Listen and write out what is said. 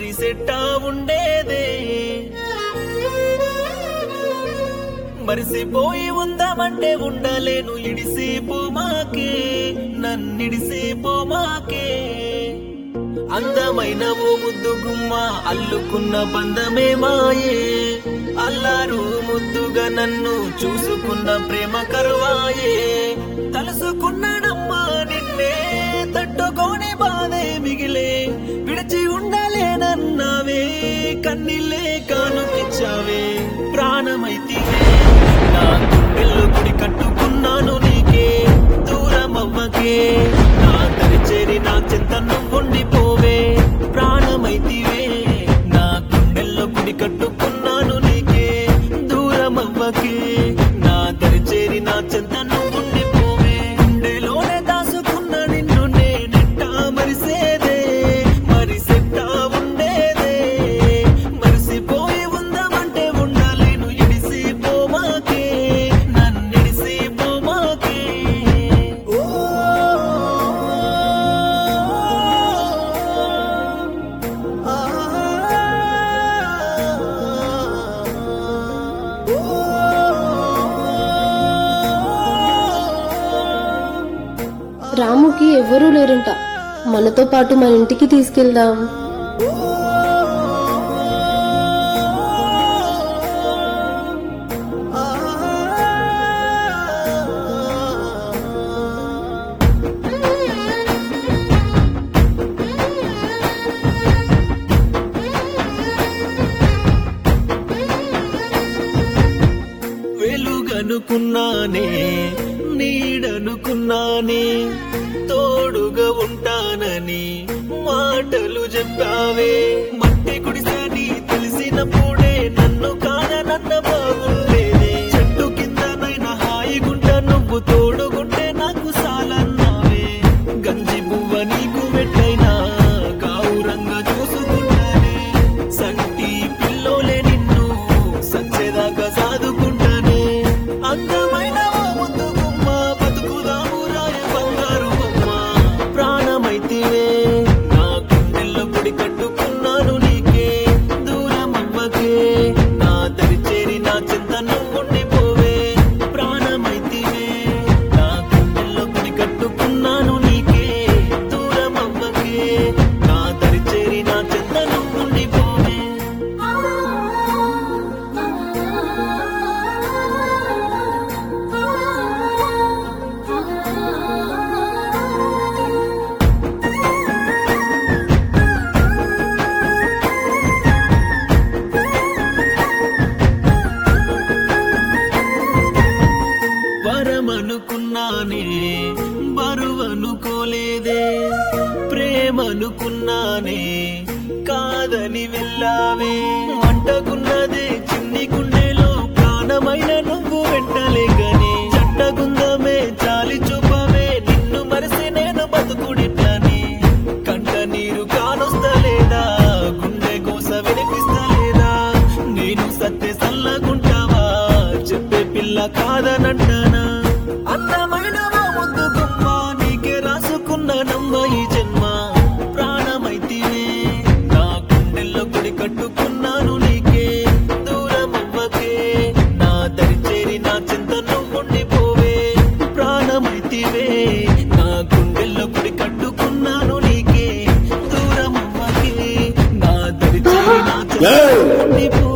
మరి సెట్టా ఉండేదే మరిసిపోయి ఉందామంటే ఉండలేను ఇడిసిపోమాకే నన్నిడిసిపోమాకే అందమైన ఓ ముద్దు గుమ్మ అల్లుకున్న బంధమే మాయే అల్లారు ముద్దుగా నన్ను చూసుకున్న ప్రేమ కరువాయే తలుసుకున్నాడమ్మా నిన్నే తట్టుకోని బాధే మిగిలే విడిచి ఉండలేనన్నావే కన్నీళ్ళే కానుకిచ్చావే ప్రాణమైతే నా గుండెల్లో గుడి కట్టుకున్నాను నీకే దూరమవ్వకే నా దరి చేరి నా చింత నువ్వుండిపోవే ప్రాణమైతివే నా గుండెల్లో గుడి కట్టుకున్నాను నీకే దూరమవ్వకే నా దరి చేరి నా చింత నువ్వుండిపోవే గుండెలోనే దాసుకున్న నిన్ను నేనెట్టా మరిసేదే మరిసెట్టా ఉండేదే మరిసిపోయి ఉందామంటే ఉండలేను ఇడిసిపోమాకే నన్నిడిసిపోమాకే రాముకి ఎవ్వరూ లేరంట, మనతో పాటు మన ఇంటికి తీసుకెళ్దాం. వెలుగనుకున్నానే నీడనుకున్నానే తోడుగా ఉంటానని మాటలు చెప్పావే మట్టి గుడిసని తెలిసినప్పుడే నన్ను కాదనన్న బాగుండేదే చెట్టు కిందనైనా హాయిగుంట నువ్వు తోడుగుంటే నాకు సాలన్నావే గంజి పువ్వ నీకు వెట్టైనా గౌరంగా చూసుకుంటానే సంటి పిల్లోలే నిన్ను సచ్చేదాకా సాదుకుంటానే అందమైన ఓ ముద్దు గుమ్మ బతుకుదాము రాయ బంగారు బొమ్మ ప్రాణమైతివే నా గుండెల్లో గుడి కట్టుకున్నాను నీకే దూరమవ్వకే నా దరి చేరి నా చింత నువ్వుండిపోవే ప్రాణమైతివే నా గుండెల్లో గుడి కట్టుకున్నాను నీకే దూరమవ్వకే నా దరి చేరి నా చింత నువ్వుండిపోవే వరమనుకున్నానే బరువనుకోలేదే ప్రేమనుకున్నానే కాదని వెళ్ళావే అంటకున్నదే చిన్ని గుండెలో ప్రాణమైన నువ్వు వెంటలేకనే చట్టగుందమే చాలి చూపవే నిన్ను మరిసి నేను బతుకుడిట్లని కంట నీరు కానొస్తలేదా గుండె కోస వినిపిస్తలేదా నేను సత్తే సల్లగుంటావా చెప్పే పిల్ల కాదనంటానా అందమైన ఓ ముద్దు గుమ్మ నీకే రాసుకున్న నమ్మ ఈ జన్మ ప్రాణమైతివే నా గుండెల్లో గుడి కట్టుకున్నాను నీకే దూరమవ్వకే నా దరి చేరి నా చింత నువ్వుండిపోవే ప్రాణమైతివే నా గుండెల్లో గుడి కట్టుకున్నాను నీకే దూరమవ్వకే నా దరి చేరి నా చింత నువ్వుండిపోవే